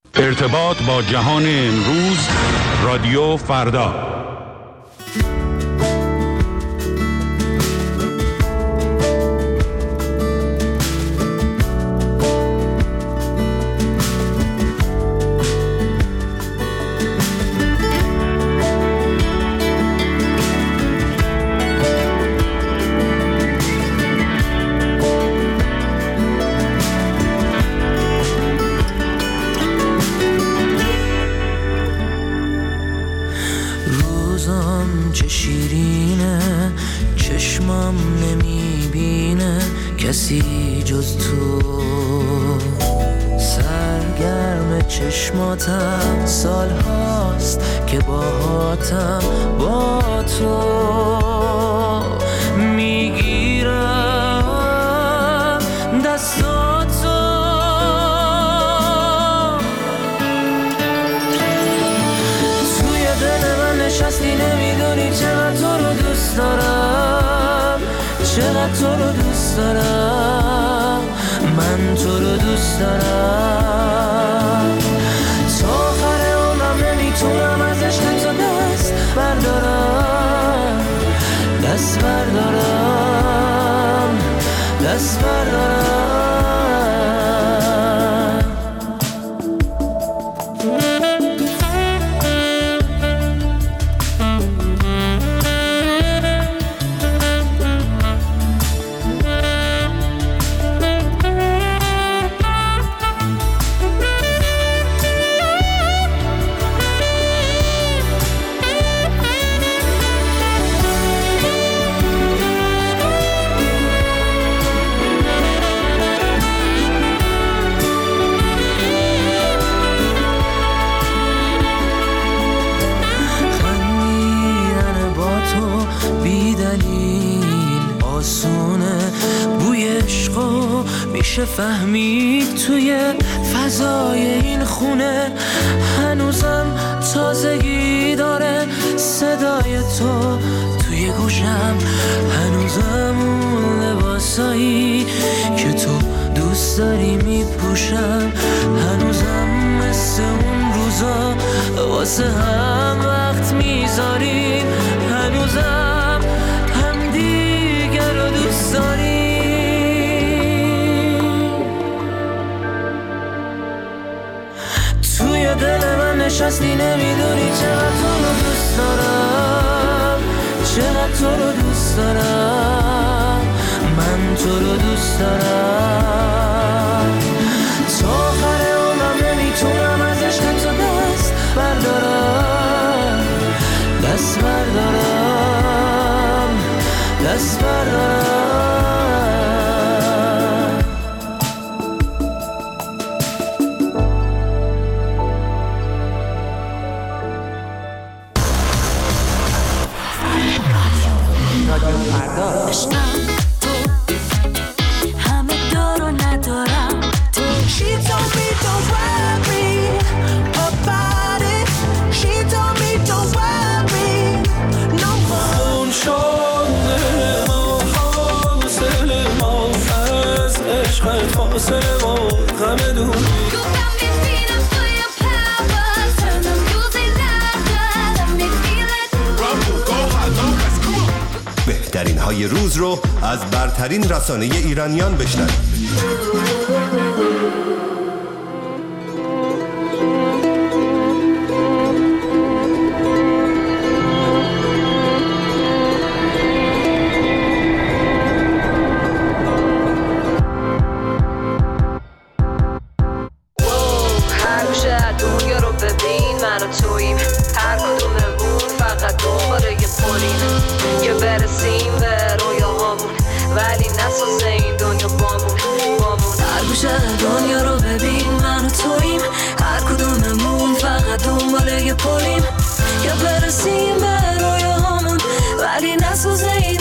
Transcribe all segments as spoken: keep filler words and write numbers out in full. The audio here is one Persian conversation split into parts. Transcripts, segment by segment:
ارتباط با جهان امروز، رادیو فردا. کسی جز تو سرگرم چشماتم، سال هاست که باهاتم، با تو میگیرم دستاتو. توی دل من نشستی، نمیدونی چقدر تو رو دوست دارم، چقدر تو رو دوست دارم، من تو رو دوست دارم. تا آخر عمرم نمیتونم از عشق تو دست بردارم، دست بردارم، دست بردارم. میشه فهمید توی فضای این خونه، هنوزم تازگی داره صدای تو توی گوشم، هنوزم اون لباسایی که تو دوست داری میپوشم، هنوزم مثل اون روزا واسه هم وقت میذاریم، هنوزم هم دیگر رو دوست داریم. توی دل من نشستی، نمیدونی چقدر تو رو دوست دارم، چقدر تو رو دوست دارم، من تو رو دوست دارم. تا آخر عمرم نمیتونم از عشق تو دست بردارم، دست بردارم، دست بردارم. بهترین های روز رو از برترین رسانه ایرانیان بشنوید.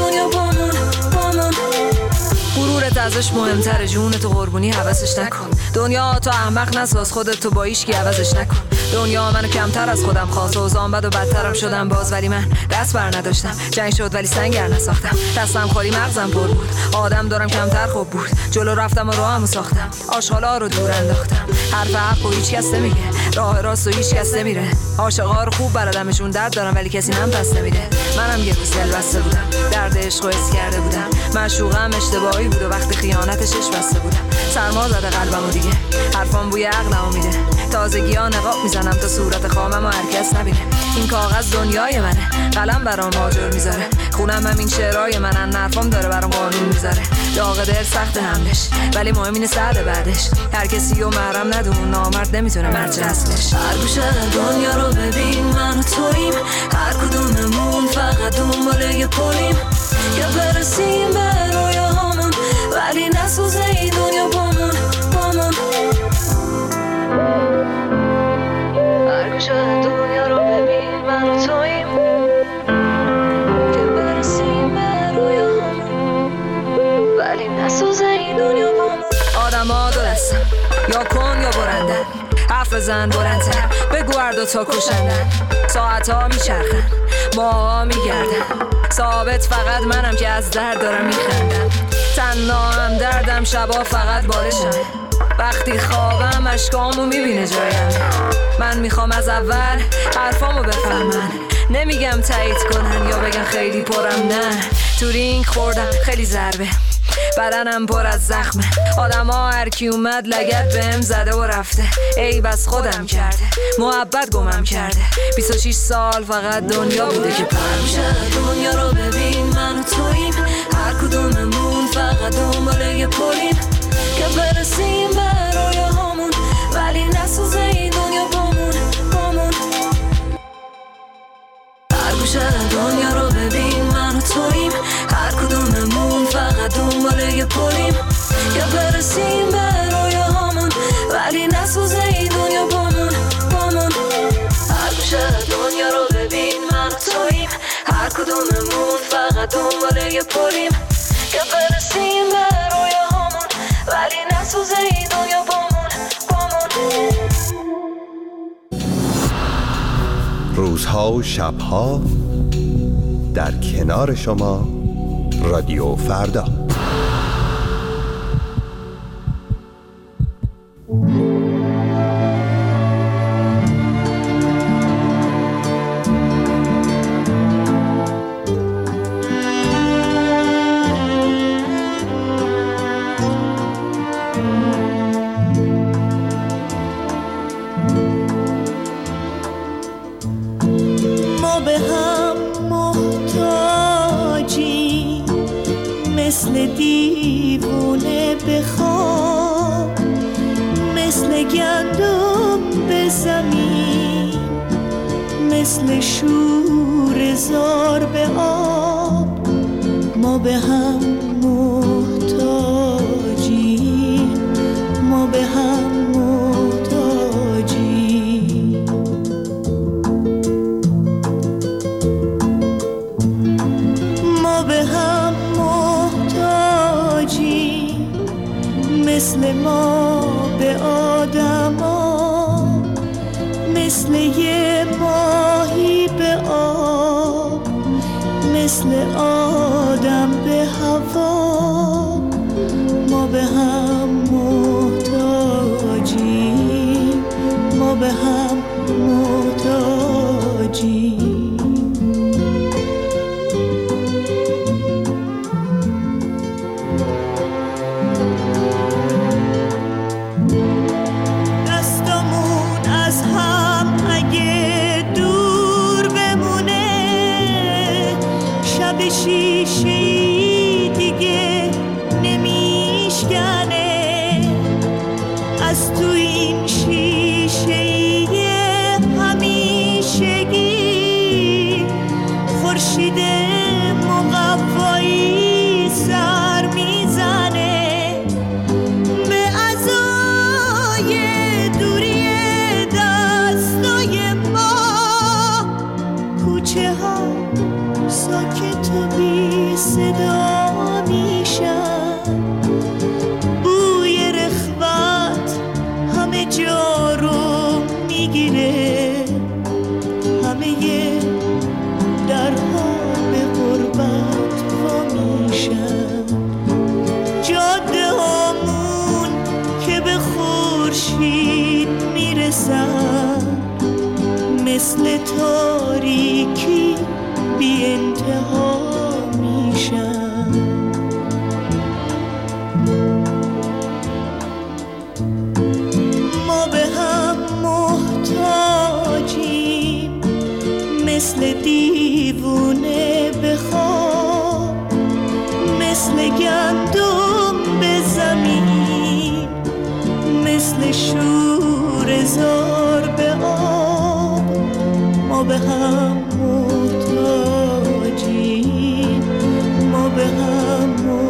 ازش مهمتره، جون تو قربونی حواسش نکن، دنیا تو احمق نساز، خودت تو با هیچکی عوضش نکن. دنیا منو کمتر از خودم خواست، اوضاعم بد و بدترم شدم باز، ولی من دست بر نداشتم. جنگ شد ولی سنگر نساختم، دستم خالی مغزم پر بود. آدم دارم کمتر خوب بود، جلو رفتم و راهمو ساختم. آشغالا رو دور انداختم، حرف حق و هیچ کس نمیگه، راه راست و هیچ کس نمیره. عاشقا رو خوب بلدمشون، درد دارم ولی کسی نم پس نمیده. منم یه روز دل بسته بودم، درد عشق و حس کرده بودم. معشوقم اشتباهی بود و وقتی خیانتش اش بسته بودم. سرما زده قلبمو دیگه، حرفام بوی عقلمو میده. تازگی‌ها نقاب میزنم تا صورت خامم و هر کس نبینه. این کاغذ دنیای منه، قلم برام ماجر میذاره. خونم همین شعرهای منن، حرفام داره برام قانون میذاره. داغ دل سخت حملش، ولی مهم اینه سعد بعدش. هر کسی رو محرم ندون، نامرد نمیتونه مرج اصلش. هر گوشه دنیا رو ببین، من و توییم. هر کدوممون فقط دنبال یه پلیم که برسیم به رویاهامون، ولی نسوزه این دنیا بامون بامون. هر گوشه دنیا رو ببین، من و توییم که برسیم به رویاهامون، ولی نسوزه این دنیا بامون. آدم ها دو دستن، یا کن یا برندن. حرف بزن بلندتر، بگو هر دوتا کشندن. ساعت ها میچرخن، ماه ها میگردن. ثابت فقط منم که از درد دارم میخندم. تنها هم دردم، شبا فقط بالشم. وقتی خوابم اشکامو میبینه جایم. من میخوام از اول حرفامو بفهمن، نمیگم تایید کنن یا بگن خیلی پرم، نه. تو رینگ خوردم خیلی ضربه، بدنم پر از زخمه. آدم ها هر کی اومد لگد بهم زده و رفته. ای بس خودم کرده، محبت گمم کرده. بیست و شش سال فقط دنیا بوده که پرمیشه. دنیا رو ببین، من و توییم. هر کدوممون فقط دنبال یه پلیم که برسیم به رویاهامون، ولی نسوزه این دنیا بامون بامون. هر گوشه دنیا رو ببین، من و توییم. هر کدوممون فقط دنبال یه پلیم که برسیم به رویاهامون، ولی نسوزه این دنیا بامون بامون. هر گوشه دنیا رو ببین، من و توییم. هر کدوممون فقط دنبال یه پلیم که برسیم به رویاهامون، ولی نسوزه این دنیا بامون بامون. روزها و شبها در کنار شما، رادیو فردا. ما به هم محتاجیم، مثل دیوونه بخواب، مثل گندم به زمین، مثل شور زار به آب. ما به هم محتاجیم، ما به هم محتاجیم. ما به هم محتاجیم، مثل ما به آدما، مثل یه ماهی به آب، مثل آدم به هوا. ما به هم محتاجیم، ما به هم محتاجیم. شیشه‌ای دیگه نمیشکنه، از تو این شیشه‌ای همیشگی خورشید مقوایی سر میزنه به عزای دوری دستای ما. کوچه ها ساکت و بی صدا میشن، بوی رخوت امید میرسم، مثل تاریکی بی انتها میشم. ما به هم محتاجیم، مثل دیوونه به خواب، مثل گندم به زمین، مثل شور زار به آب. ما به هم محتاجیم، ما به هم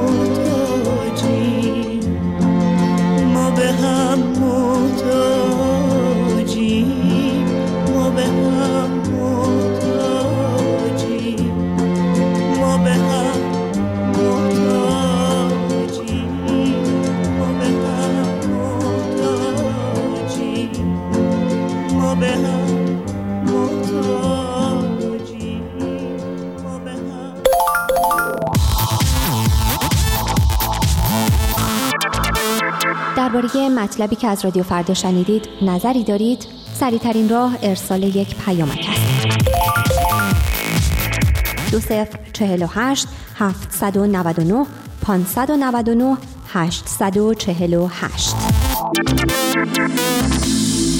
محتاجیم، ما به هم محتاجیم، ما به هم محتاجیم، ما به هم محتاجیم، ما به هم محتاجیم، ما به هم محتاجیم، ما به هم. درباره مطلبی که از رادیو فردا شنیدید نظری دارید؟ سریع‌ترین راه ارسال یک پیامک است. دو صفر چهل و هشت هفتصد و نود و نه پانصد و نود و نه هشتصد و چهل و هشت.